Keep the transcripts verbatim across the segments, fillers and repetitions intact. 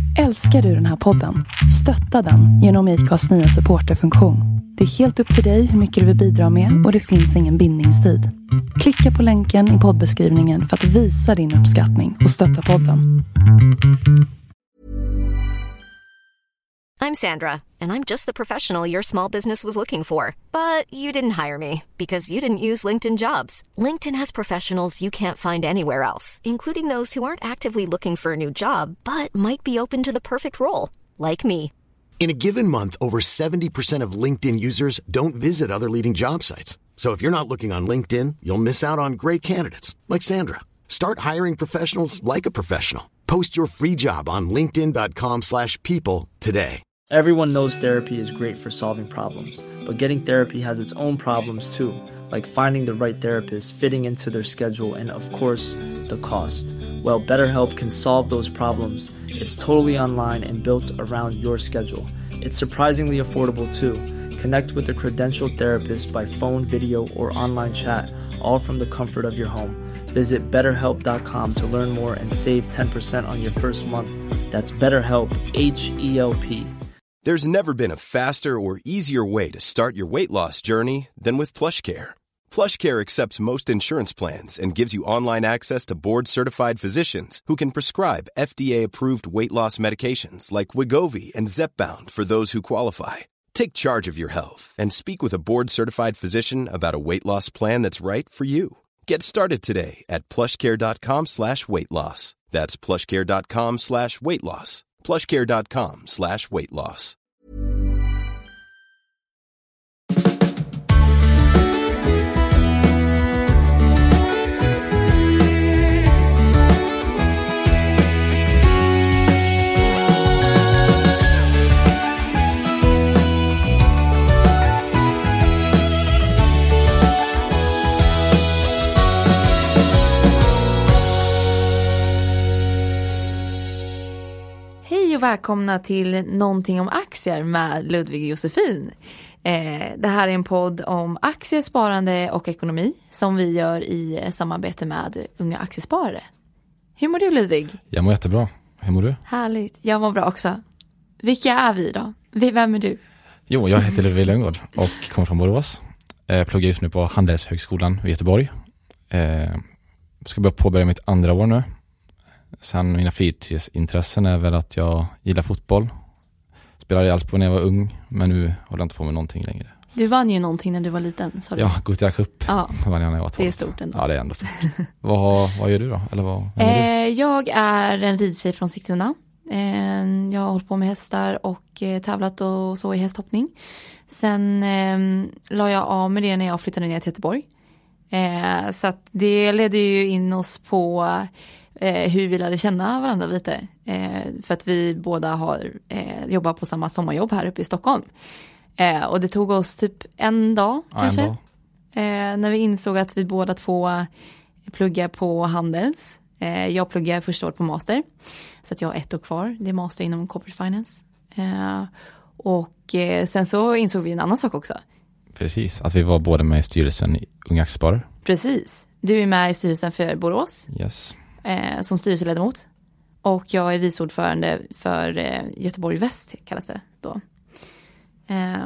Älskar du den här podden? Stötta den genom I C A:s nya supporterfunktion. Det är helt upp till dig hur mycket du vill bidra med och det finns ingen bindningstid. Klicka på länken i poddbeskrivningen för att visa din uppskattning och stötta podden. I'm Sandra, and I'm just the professional your small business was looking for. But you didn't hire me because you didn't use LinkedIn Jobs. LinkedIn has professionals you can't find anywhere else, including those who aren't actively looking for a new job, but might be open to the perfect role, like me. In a given month, over seventy percent of LinkedIn users don't visit other leading job sites. So if you're not looking on LinkedIn, you'll miss out on great candidates like Sandra. Start hiring professionals like a professional. Post your free job on linkedin dot com slash people today. Everyone knows therapy is great for solving problems, but getting therapy has its own problems too, like finding the right therapist, fitting into their schedule, and of course, the cost. Well, BetterHelp can solve those problems. It's totally online and built around your schedule. It's surprisingly affordable too. Connect with a credentialed therapist by phone, video, or online chat, all from the comfort of your home. Visit better help dot com to learn more and save ten percent on your first month. That's BetterHelp, H E L P. There's never been a faster or easier way to start your weight loss journey than with PlushCare. PlushCare accepts most insurance plans and gives you online access to board-certified physicians who can prescribe F D A-approved weight loss medications like Wegovy and Zepbound for those who qualify. Take charge of your health and speak with a board-certified physician about a weight loss plan that's right for you. Get started today at plushcare.com slash weight loss. That's plushcare.com slash weight loss. plushcare.com slash weight loss. Hej och välkomna till Någonting om aktier med Ludvig och Josefin. Eh, det här är en podd om aktier, sparande och ekonomi som vi gör i samarbete med Unga Aktiesparare. Hur mår du, Ludvig? Jag mår jättebra. Hur mår du? Härligt, jag mår bra också. Vilka är vi då? Vem är du? Jo, jag heter Ludvig Löngård och kommer från Borås. Jag pluggar just nu på Handelshögskolan i Göteborg. Jag ska börja påbörja mitt andra år nu. Sen mina fritidsintressen är väl att jag gillar fotboll. Spelade i Allsbo när jag var ung, men nu håller jag inte på med någonting längre. Du vann ju någonting när du var liten, sa du. Ja, Gothia Cup ja. vann jag när jag var tolv. Det är stort ändå. Ja, det är ändå stort. vad, vad gör du då? Eller vad, vad eh, jag är en ridtjej från Sigtuna. Eh, jag har hållit på med hästar och eh, tävlat och så i hästhoppning. Sen eh, la jag av med det när jag flyttade ner till Göteborg. Eh, så att det ledde ju in oss på eh, hur vi lärde känna varandra lite. Eh, för att vi båda har eh, jobbat på samma sommarjobb här uppe i Stockholm. Eh, och det tog oss typ en dag ja, kanske. En dag. Eh, när vi insåg att vi båda två pluggar på Handels. Eh, jag pluggar första året på master. Så att jag har ett år kvar. Det är master inom corporate finance. Eh, och eh, sen så insåg vi en annan sak också. Precis, att vi var båda med i styrelsen i Unga Aktiesparare. Precis. Du är med i styrelsen för Borås. Yes. Eh, som styrelseledamot. Och jag är vice ordförande för eh, Göteborg Väst kallas det då. Eh,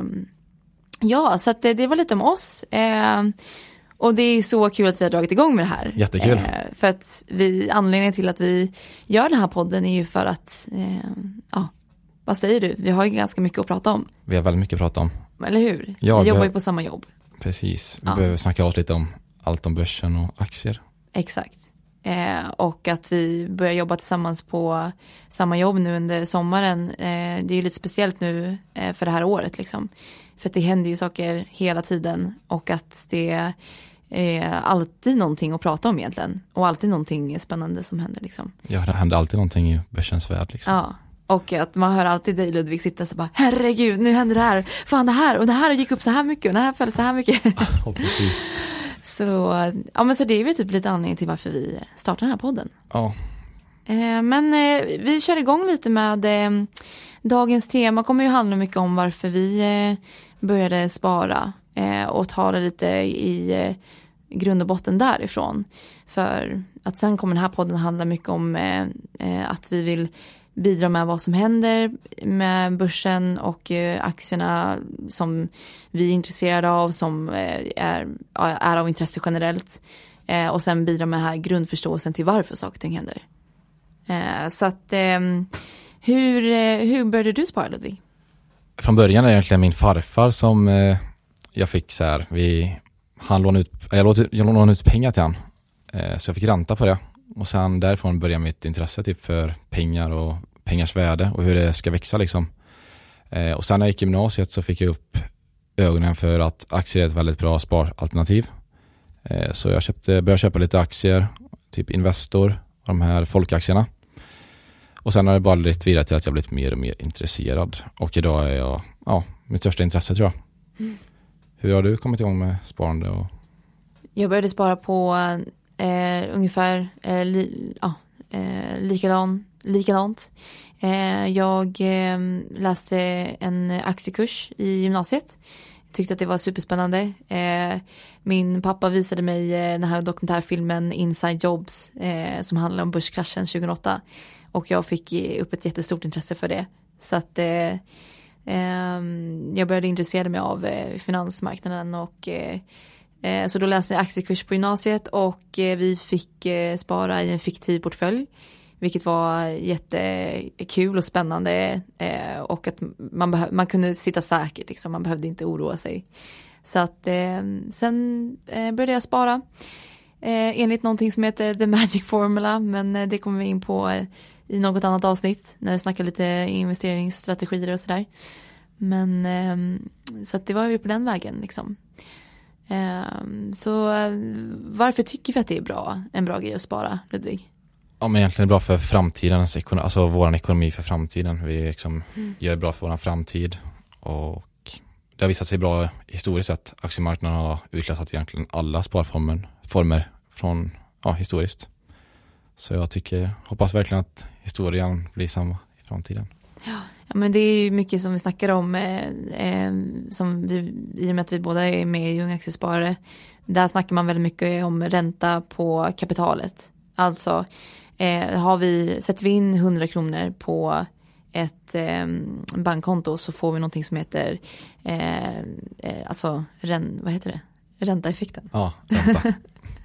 ja, så att det, det var lite om oss. Eh, och det är så kul att vi har dragit igång med det här. Jättekul. Eh, för att vi, anledningen till att vi gör den här podden är ju för att, eh, ja, vad säger du? Vi har ju ganska mycket att prata om. Vi har väldigt mycket att prata om. Eller hur? Ja, vi jobbar vi... ju på samma jobb. Precis. Vi ja. behöver snacka oss lite om allt om börsen och aktier. Exakt. Eh, och att vi börjar jobba tillsammans på samma jobb nu under sommaren. Eh, det är ju lite speciellt nu eh, för det här året liksom. För att det händer ju saker hela tiden. Och att det är alltid någonting att prata om egentligen. Och alltid någonting spännande som händer liksom. Ja, det händer alltid någonting i börsens värld liksom. Ja. Och att man hör alltid dig, Ludvig, sitta så bara, herregud, nu händer det här. Fan, det här och det här gick upp så här mycket och det här föll så här mycket. Ja, precis. Så, ja, men så det är ju typ lite anledning till varför vi startar den här podden. Ja. Eh, men eh, vi kör igång lite med eh, dagens tema. Kommer ju handla mycket om varför vi eh, började spara. Eh, och ta det lite i eh, grund och botten därifrån. För att sen kommer den här podden handla mycket om eh, att vi vill bidra med vad som händer med börsen och eh, aktierna som vi är intresserade av, som eh, är, är av intresse generellt. Eh, och sen bidra med här grundförståelsen till varför saker och ting händer. Eh, så att eh, hur, eh, hur började du spara, Ludvig? Från början är det egentligen min farfar som eh, jag fick så här, vi, han lånade ut, jag lånade, jag lånade ut pengar till han. Eh, så jag fick ränta på det. Och sen därifrån började mitt intresse typ för pengar och pengars värde och hur det ska växa liksom. Eh, och sen när jag gick i gymnasiet så fick jag upp ögonen för att aktier är ett väldigt bra sparalternativ. Eh, så jag köpte, började köpa lite aktier, typ Investor, de här folkaktierna. Och sen har det bara lite vidare till att jag blivit mer och mer intresserad. Och idag är jag, ja, mitt största intresse tror jag. Mm. Hur har du kommit igång med sparande? Och... Jag började spara på eh, ungefär eh, li, ja, eh, likadan, likadant. Eh, jag eh, läste en aktiekurs i gymnasiet. Jag tyckte att det var superspännande. Eh, min pappa visade mig eh, den här dokumentärfilmen Inside Jobs eh, som handlar om börskraschen tjugohundraåtta. Och jag fick upp ett jättestort intresse för det. Så att eh, eh, jag började intressera mig av eh, finansmarknaden. Och, eh, eh, så då läste jag aktiekurs på gymnasiet. Och eh, vi fick eh, spara i en fiktiv portfölj. Vilket var jättekul och spännande. Eh, och att man, behö- man kunde sitta säkert. Liksom. Man behövde inte oroa sig. Så att eh, sen eh, började jag spara. Eh, enligt någonting som heter The Magic Formula. Men eh, det kommer vi in på eh, i något annat avsnitt. När vi snackar lite investeringsstrategier och sådär. Men eh, så att det var ju på den vägen liksom. Eh, så eh, varför tycker vi att det är bra? En bra grej att spara, Ludvig? Ja, men egentligen är det bra för framtidens ekonomi, alltså vår ekonomi för framtiden. Vi liksom mm. gör det bra för vår framtid. Och det har visat sig bra historiskt sett. Aktiemarknaden har utlösat egentligen alla sparformer former från ja, historiskt. Så jag tycker, hoppas verkligen att historien blir samma i framtiden. Ja, ja men det är ju mycket som vi snackar om eh, eh, som vi, i och med att vi båda är med i Unga Aktiesparare. Där snackar man väldigt mycket om ränta på kapitalet. Alltså eh, har vi, sätter vi in hundra kronor på ett eh, bankkonto så får vi någonting som heter eh, eh, alltså rän, vad heter det? Räntaeffekten. Ja, ränta.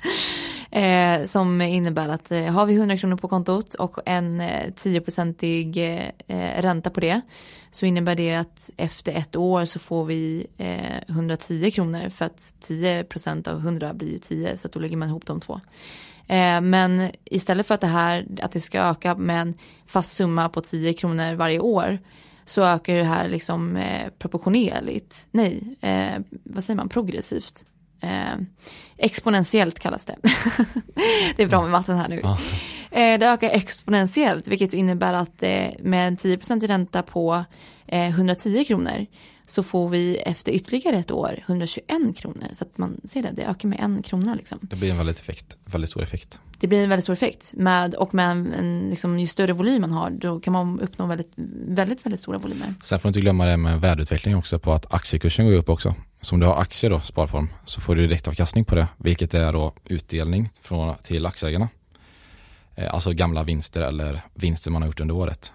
eh, som innebär att eh, har vi hundra kronor på kontot och en eh, tio-procentig eh, ränta på det, så innebär det att efter ett år så får vi eh, hundratio kronor, för att tio procent av hundra blir ju tio, så att då lägger man ihop de två. Eh, men istället för att det här att det ska öka med en fast summa på tio kronor varje år, så ökar det här liksom eh, proportionerligt. Nej, eh, vad säger man? Progressivt. Eh, exponentiellt kallas det. Det är bra med matten här nu. Ja. Eh, det ökar exponentiellt, vilket innebär att eh, med en tio procent ränta på eh, hundratio kronor så får vi efter ytterligare ett år hundratjugoen kronor. Så att man ser det, det ökar med en krona liksom. Det blir en väldigt, effekt, väldigt stor effekt. Det blir en väldigt stor effekt. Med, och med en, en, liksom, ju större volym man har, då kan man uppnå väldigt, väldigt, väldigt stora volymer. Sen får du inte glömma det med värdeutveckling också, på att aktiekursen går upp också. Så om du har aktier då, sparform, så får du direktavkastning på det. Vilket är då utdelning från, till aktieägarna. Eh, alltså gamla vinster eller vinster man har gjort under året.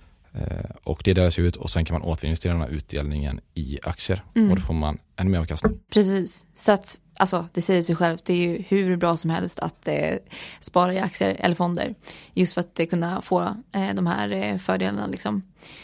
Eh, och det delas ut och sen kan man återinvestera den här utdelningen i aktier. Mm. Och då får man ännu mer avkastning. Precis. Så att, alltså, det säger sig självt. Det är ju hur bra som helst att eh, spara i aktier eller fonder. Just för att eh, kunna få eh, de här eh, fördelarna liksom.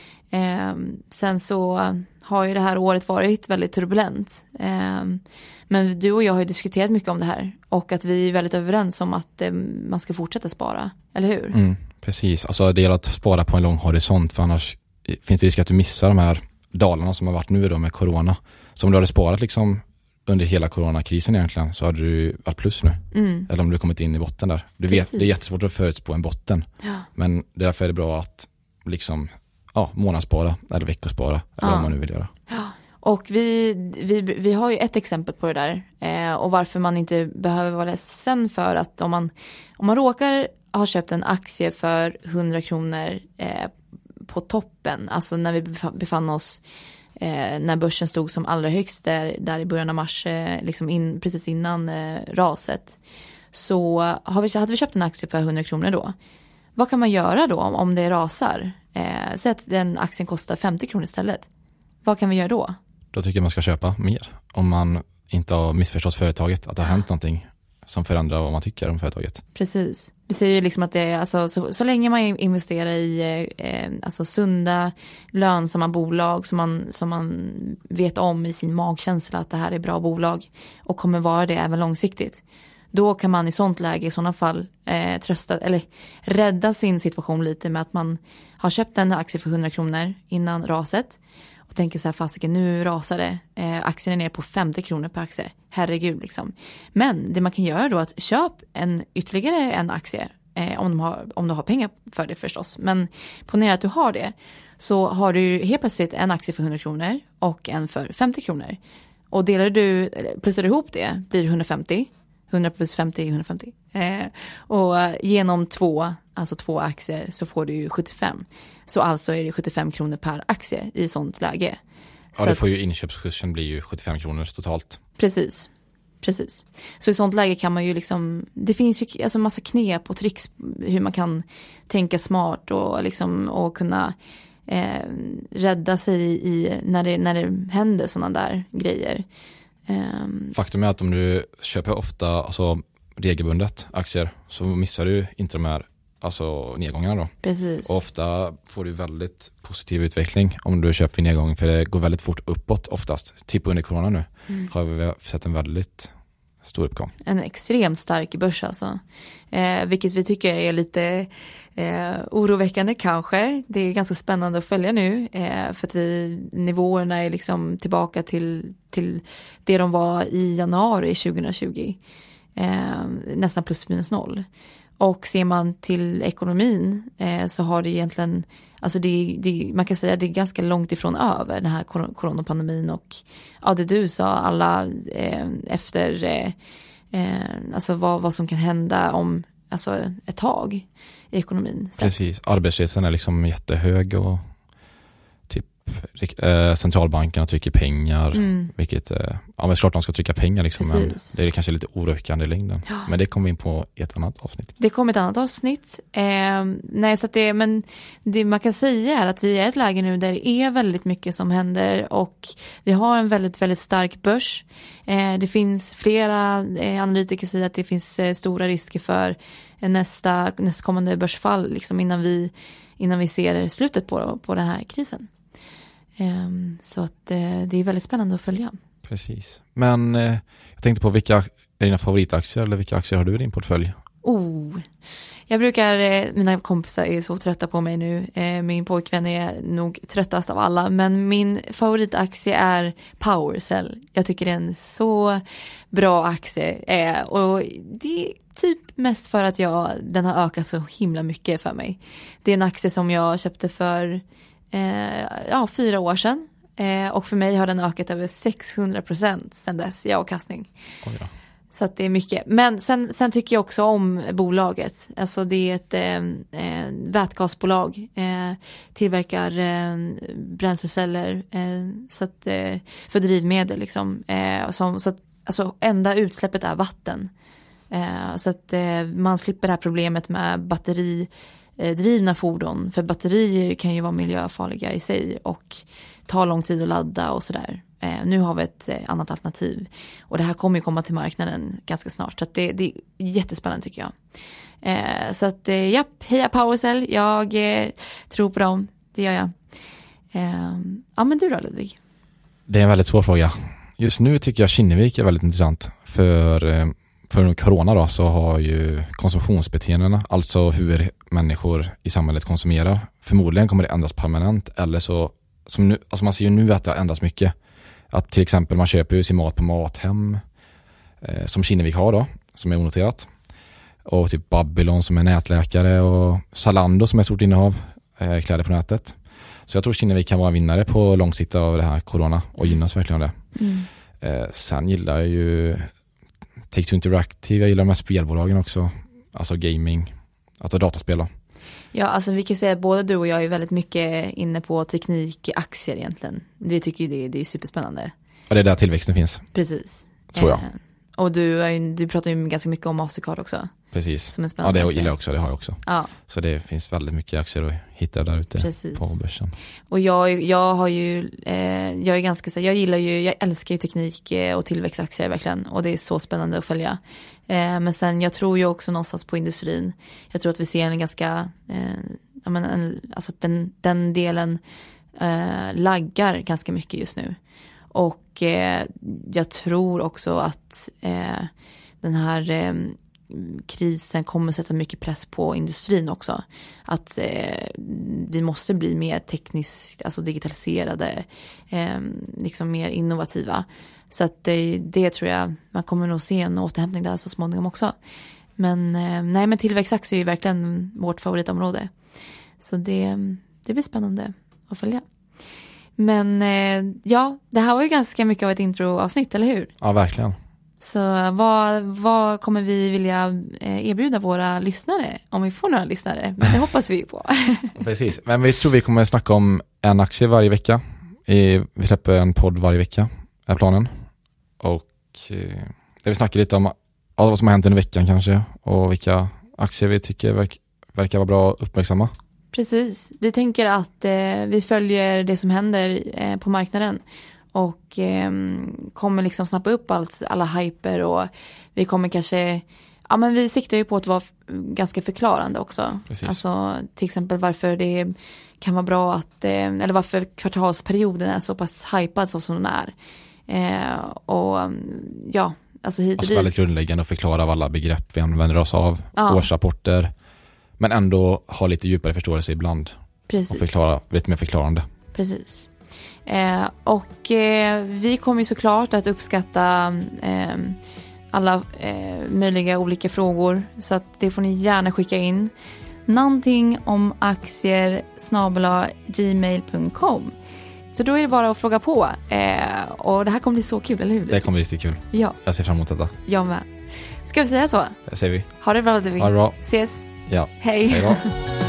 Eh, sen så har ju det här året varit väldigt turbulent. Eh, men du och jag har ju diskuterat mycket om det här. Och att vi är väldigt överens om att eh, man ska fortsätta spara. Eller hur? Mm, precis. Alltså det gäller att spara på en lång horisont. För annars finns det risk att du missar de här dalarna som har varit nu då med corona. Så om du hade sparat liksom under hela coronakrisen egentligen, så hade du varit plus nu. Mm. Eller om du kommit in i botten där. Du vet, det är jättesvårt att förutspå en botten. Ja. Men därför är det bra att liksom ja, månadsspara eller veckospara eller ja. vad man nu vill göra. Ja. Och vi, vi, vi har ju ett exempel på det där. Eh, och varför man inte behöver vara ledsen för att om man, om man råkar ha köpt en aktie för hundra kronor eh, på toppen. Alltså när vi befann oss eh, när börsen stod som allra högst där, där i början av mars, eh, liksom in, precis innan eh, raset. Så har vi, hade vi köpt en aktie för hundra kronor då. vad kan man göra då om, om det rasar? Eh, säg att den aktien kostar femtio kronor istället. Vad kan vi göra då? Då tycker jag man ska köpa mer. Om man inte har missförstått företaget. Att det har hänt någonting som förändrar vad man tycker om företaget. Precis. Vi säger ju liksom att det är, alltså, så, så länge man investerar i eh, alltså sunda, lönsamma bolag som man, som man vet om i sin magkänsla att det här är bra bolag och kommer vara det även långsiktigt. Då kan man i sånt läge i sådana fall eh, trösta eller rädda sin situation lite med att man har köpt en aktie för hundra kronor innan raset och tänker så här, fasiken, nu rasar det. Eh, aktien är ner på femtio kronor per aktie. Herregud liksom. Men det man kan göra då är att köp en, ytterligare en aktie eh, om, de har, om du har pengar för det förstås. Men ponera att du har det, så har du helt plötsligt en aktie för hundra kronor och en för femtio kronor. Och delar du, plussar ihop det, blir det hundrafemtio. hundra plus femtio är hundrafemtio. Eh, och genom två, alltså två aktier så får du ju sjuttiofem. Så alltså är det sjuttiofem kronor per aktie i sånt läge. Ja, så det får att, ju inköpskursen blir ju sjuttiofem kronor totalt. Precis. Precis. Så i sånt läge kan man ju liksom, det finns ju alltså massa knep och tricks hur man kan tänka smart och liksom och kunna eh, rädda sig i när det, när det händer sådana där grejer. Um, Faktum är att om du köper ofta alltså, regelbundet aktier så missar du inte de här alltså, nedgångarna då. Precis. Och ofta får du väldigt positiv utveckling om du köper vid nedgång, för det går väldigt fort uppåt oftast. Typ under corona nu mm. har vi sett en väldigt stor uppgång. En extremt stark börs alltså. Eh, vilket vi tycker är lite eh, oroväckande kanske. Det är ganska spännande att följa nu eh, för att vi, nivåerna är liksom tillbaka till, till det de var i januari tjugohundratjugo. Eh, nästan plus minus noll. Och ser man till ekonomin eh, så har det egentligen, alltså det, det, man kan säga att det är ganska långt ifrån över den här kor- coronapandemin och ja, det du sa, alla eh, efter eh, eh, alltså vad, vad som kan hända om alltså ett tag i ekonomin. Precis, arbetslösheten är liksom jättehög och typ eh, centralbankerna trycker pengar, mm. vilket, eh, ja men klart de ska trycka pengar liksom, men det är kanske lite oroväckande i längden. Ja. Men det kommer vi in på i ett annat avsnitt. Det kommer ett annat avsnitt. Eh, nej, så att det, men det man kan säga är att vi är i ett läge nu där det är väldigt mycket som händer och vi har en väldigt, väldigt stark börs. Eh, det finns flera eh, analytiker säger att det finns eh, stora risker för nästa, nästkommande börsfall liksom, innan vi innan vi ser slutet på, på den här krisen. Um, så att uh, det är väldigt spännande att följa. Precis. Men uh, jag tänkte på vilka är dina favoritaktier eller vilka aktier har du i din portfölj? Oh, jag brukar, eh, mina kompisar är så trötta på mig nu. Eh, min pojkvän är nog tröttast av alla. Men min favoritaktie är PowerCell. Jag tycker det är en så bra aktie. Eh, och det är typ mest för att jag, den har ökat så himla mycket för mig. Det är en aktie som jag köpte för eh, ja, fyra år sedan. Eh, och för mig har den ökat över sexhundra procent sedan dess i avkastning. Oh ja. Så att det är mycket. Men sen, sen tycker jag också om bolaget. Alltså det är ett eh, vätgasbolag. Eh, tillverkar eh, bränsleceller eh, så att, eh, för drivmedel. Liksom. Eh, som, så att, alltså, enda utsläppet är vatten. Eh, så att eh, man slipper det här problemet med batteridrivna fordon. För batterier kan ju vara miljöfarliga i sig och ta lång tid att ladda och sådär. Eh, nu har vi ett eh, annat alternativ. Och det här kommer ju komma till marknaden ganska snart. Så att det, det är jättespännande tycker jag. Eh, så att eh, japp, heja PowerCell. Jag eh, tror på dem. Det gör jag. Eh, ja men du då Ludvig? Det är en väldigt svår fråga. Just nu tycker jag Kinnevik är väldigt intressant. För, eh, för corona då så har ju konsumtionsbeteendena, alltså hur människor i samhället konsumerar, förmodligen kommer det ändras permanent. Eller så, som nu, alltså man ser ju nu att det har ändrats mycket. Att till exempel man köper ju sin mat på Mathem eh, som Kinnevik har då, som är onoterat. Och typ Babylon som är nätläkare och Zalando som är stort innehav, eh, kläder på nätet. Så jag tror Kinnevik kan vara en vinnare på lång sikt av det här corona och gynnas verkligen av det. Mm. Eh, sen gillar jag ju Take-Two Interactive, jag gillar de här spelbolagen också. Alltså gaming, alltså dataspel då. Ja, alltså vi kan säga att både du och jag är väldigt mycket inne på teknikaktier egentligen. Vi tycker ju det, det är superspännande. Ja, det är där tillväxten finns. Precis. Tror jag. Eh, Och du, är ju, du pratar ju ganska mycket om Mastercard också. Precis. Som är ja, det aktie. gillar jag också, det har jag också. Ja. Så det finns väldigt mycket aktier att hitta där ute. Precis. På börsen. Och jag, jag har ju, eh, jag är ganska så, jag gillar ju, jag älskar ju teknik och tillväxtaktier verkligen. Och det är så spännande att följa. Eh, men sen jag tror ju också någonstans på industrin. Jag tror att vi ser en ganska, eh, jag menar, en, alltså den, den delen eh, laggar ganska mycket just nu. Och eh, jag tror också att eh, den här eh, krisen kommer sätta mycket press på industrin också. Att eh, vi måste bli mer tekniskt, alltså digitaliserade, eh, liksom mer innovativa. Så att det, det tror jag, man kommer nog se en återhämtning där så småningom också. Men eh, nej, men tillväxtaktier är ju verkligen vårt favoritområde. Så det, det blir spännande att följa. Men eh, ja, det här var ju ganska mycket av ett introavsnitt, eller hur? Ja, verkligen. Så vad, vad kommer vi vilja erbjuda våra lyssnare om vi får några lyssnare? Men det hoppas vi på. Precis, men vi tror vi kommer snacka om en aktie varje vecka. Vi släpper en podd varje vecka, är planen. Och där vi snackar lite om allt vad som har hänt under veckan kanske. Och vilka aktier vi tycker verk, verkar vara bra att uppmärksamma. Precis, vi tänker att eh, vi följer det som händer eh, på marknaden. Och eh, kommer liksom snappa upp allt, alla hyper, och vi kommer kanske, ja men vi siktar ju på att vara f- ganska förklarande också. Precis. Alltså till exempel varför det kan vara bra att, eh, eller varför kvartalsperioden är så pass hypad så som den är. Eh, och ja, alltså hit och alltså dit. Väldigt grundläggande att förklara av alla begrepp vi använder oss av, ja. Årsrapporter, men ändå ha lite djupare förståelse ibland. Precis. Och förklara, lite mer förklarande. Precis. Eh, och eh, vi kommer ju såklart att uppskatta eh, alla eh, möjliga olika frågor, så att det får ni gärna skicka in. Någonting om aktier snabel-a gmail punkt com. Så då är det bara att fråga på. Eh, och det här kommer bli så kul, eller hur? Det kommer bli riktigt kul. Ja. Jag ser fram emot detta. Jag med. Ska vi säga så? Det säger vi. Ha det bra, David. Ha det bra. Ses. Ja. Hej. Hej då.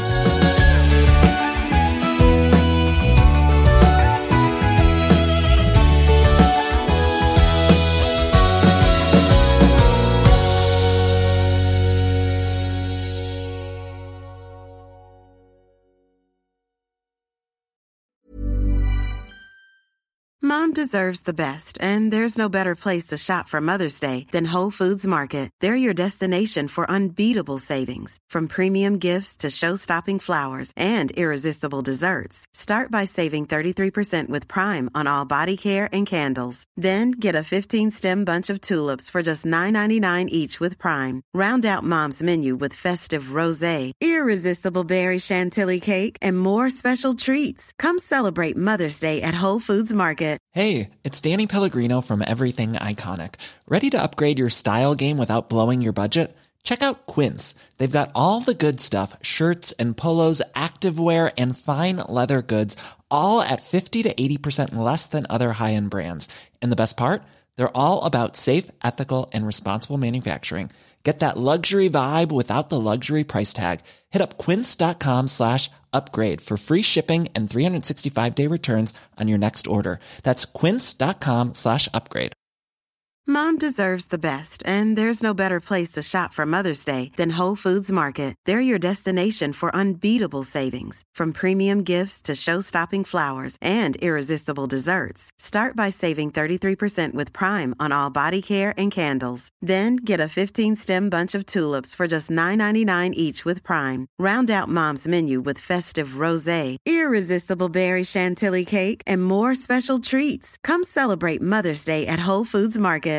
Mom deserves the best, and there's no better place to shop for Mother's Day than Whole Foods Market. They're your destination for unbeatable savings, from premium gifts to show-stopping flowers and irresistible desserts. Start by saving thirty-three percent with Prime on all body care and candles. Then get a fifteen-stem bunch of tulips for just nine ninety-nine each with Prime. Round out Mom's menu with festive rosé, irresistible berry chantilly cake, and more special treats. Come celebrate Mother's Day at Whole Foods Market. Hey, it's Danny Pellegrino from Everything Iconic. Ready to upgrade your style game without blowing your budget? Check out Quince. They've got all the good stuff, shirts and polos, activewear, and fine leather goods, all at fifty to eighty percent less than other high-end brands. And the best part? They're all about safe, ethical, and responsible manufacturing. Get that luxury vibe without the luxury price tag. Hit up quince.com slash upgrade for free shipping and three sixty-five day returns on your next order. That's quince.com slash upgrade. Mom deserves the best, and there's no better place to shop for Mother's Day than Whole Foods Market. They're your destination for unbeatable savings, from premium gifts to show-stopping flowers and irresistible desserts. Start by saving thirty-three percent with Prime on all body care and candles. Then get a fifteen-stem bunch of tulips for just nine ninety-nine each with Prime. Round out Mom's menu with festive rosé, irresistible berry chantilly cake, and more special treats. Come celebrate Mother's Day at Whole Foods Market.